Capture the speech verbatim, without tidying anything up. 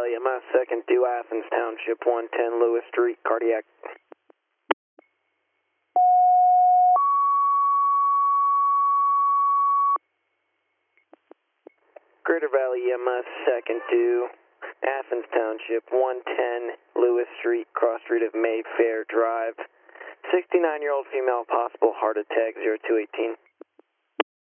Valley, M S second due Athens Township, one ten Lewis Street, cardiac. Greater Valley, M S second due Athens Township, one ten Lewis Street, cross street of Mayfair Drive. sixty-nine-year-old female, possible heart attack, zero two eighteen.